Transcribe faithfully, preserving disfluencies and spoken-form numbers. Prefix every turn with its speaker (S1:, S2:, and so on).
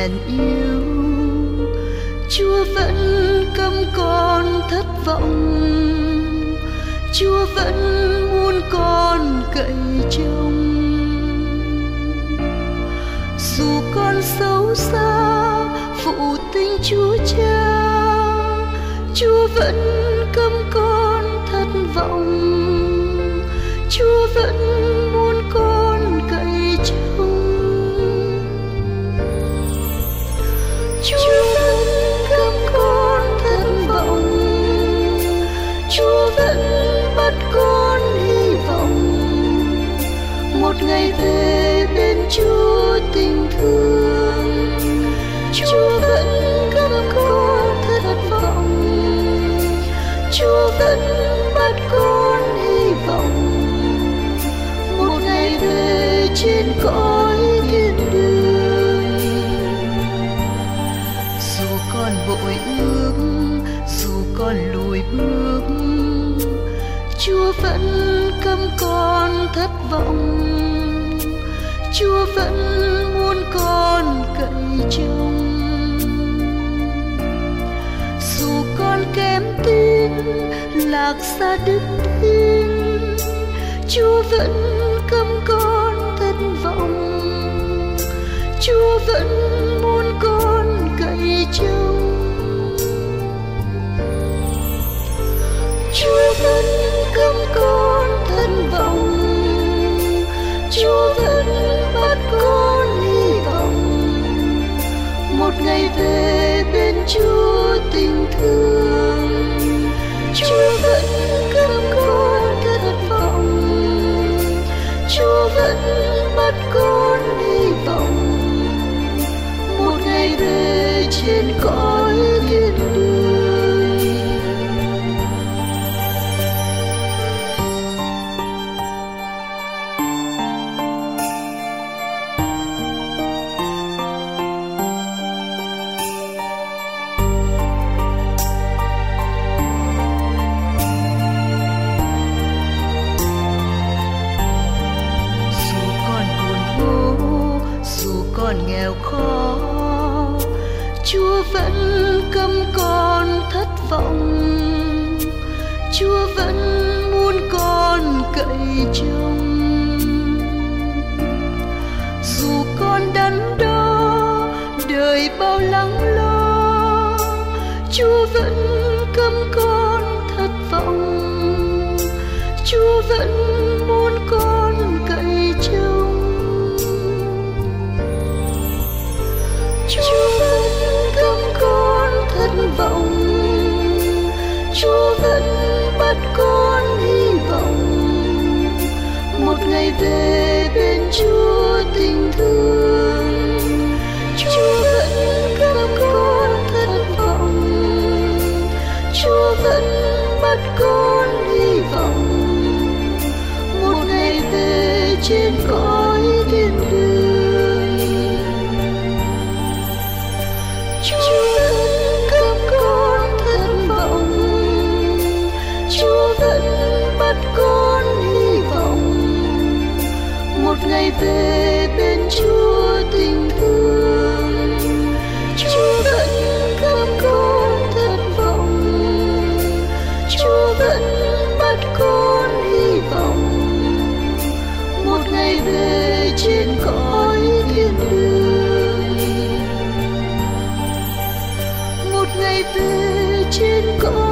S1: hèn yêu, Chúa vẫn cấm con thất vọng, Chúa vẫn muốn con cậy trông. Dù con xấu xa phụ tính Chúa Cha, Chúa vẫn cấm con thất vọng, Chúa vẫn muốn con cậy trông. Chúa vẫn cấm con thất vọng, Chúa vẫn bắt con hy vọng một ngày về bên Chúa tình thương. Chúa vẫn cấm con thất vọng, Chúa vẫn bắt con hy vọng một ngày về trên cõi thiên đường. Dù con vội ước, dù con lùi bước, Chúa vẫn cấm con thất vọng, Chúa vẫn muốn con cậy trông. Dù con kém tin, lạc xa đức tin, Chúa vẫn cấm con thất vọng, Chúa vẫn muốn con cậy trông. Chúa vẫn cấm con thất vọng, Chúa vẫn bắt con hy vọng một ngày về bên Chúa tình thương. Chúa vẫn cấm con thất vọng, Chúa vẫn bắt con hy vọng một ngày về trên cõi thiên đường. Con nghèo khó, Chúa vẫn cấm con thất vọng, Chúa vẫn muốn con cậy trông. Dù con đắn đo đời bao lắng lo, Chúa vẫn cấm con thất vọng, Chúa vẫn muốn con cậy trông. Chúa vẫn cấm con thất vọng, Chúa vẫn bắt con hy vọng một ngày về bên Chúa tình thương. Chúa vẫn cấm con thất vọng, Chúa vẫn bắt con hy vọng một ngày về trên cõi thiên đường. Chúa vẫn cấm con thất vọng, Chúa vẫn bắt con hy vọng một ngày về bên Chúa tình thương. Chúa vẫn cấm con thất vọng, Chúa vẫn bắt con hy vọng một ngày về trên cõi thiên đường. Một ngày về trên cõi